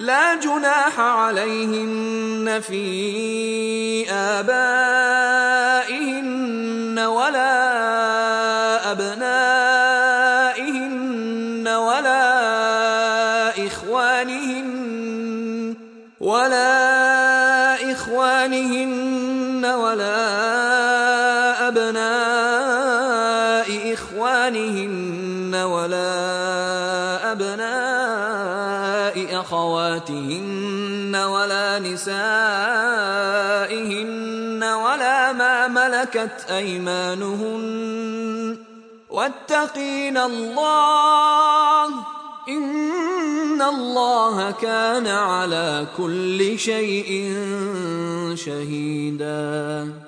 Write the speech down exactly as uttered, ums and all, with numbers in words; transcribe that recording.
لا جناح عليهن في آبائهن ولا أبنائهن ولا إخوانهن ولا إخوانهن ولا أبناء إخوانهن ولا أبناء أخواتهن ولا نسائهن ولا ما ملكت أيمانهن واتقين الله إن الله كان على كل شيء شهيدا.